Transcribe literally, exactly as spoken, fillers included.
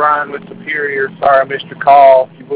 Brian with Superior. Sorry I missed your call.